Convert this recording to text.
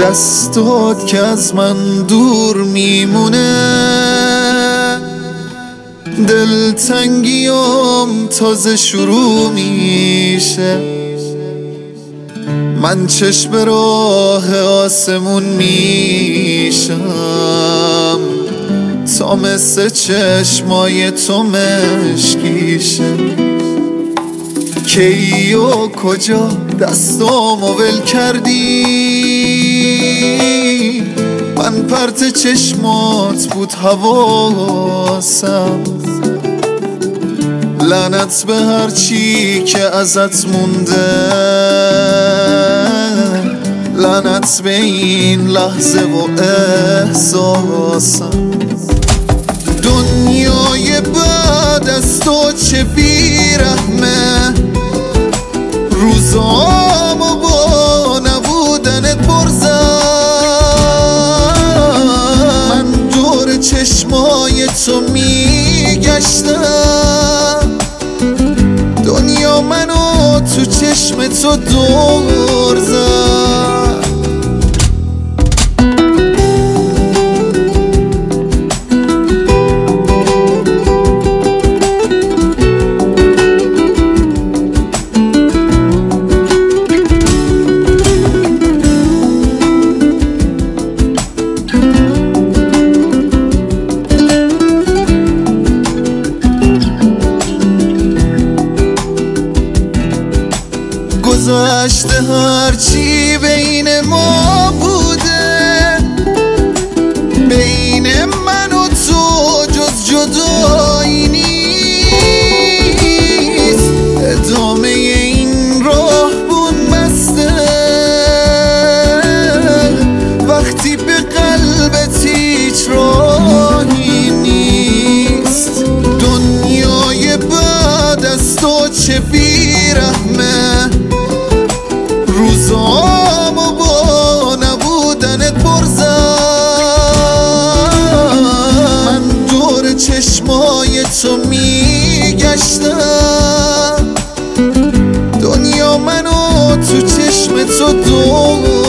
دستات که از من دور میمونه، دلتنگیام تازه شروع میشه. من چشم راه آسمون میشم تا مثل چشمای تو مشکیشه. کی و کجا دستامو ول کردی؟ من پرت چشمات بود حواسم. لعنت به هر چی که ازت مونده، لعنت به این لحظه و احساسم. دنیای بعد از تو چه بیرحمه، روزامو با نبودنت برزم. من دور چشمای تو میگشتم، دنیا منو تو چشم تو دور زد. گذشته هرچی بین ما بوده، بین من و تو جز جدایی نیست. ادامه این راه بون بسته وقتی به قلبت هیچ راهی نیست. دنیای بعد از تو چه بیرحمه، روزامو با نبودنت برزم. من دور چشمای تو میگشتم، دنیا منو تو چشم تو دور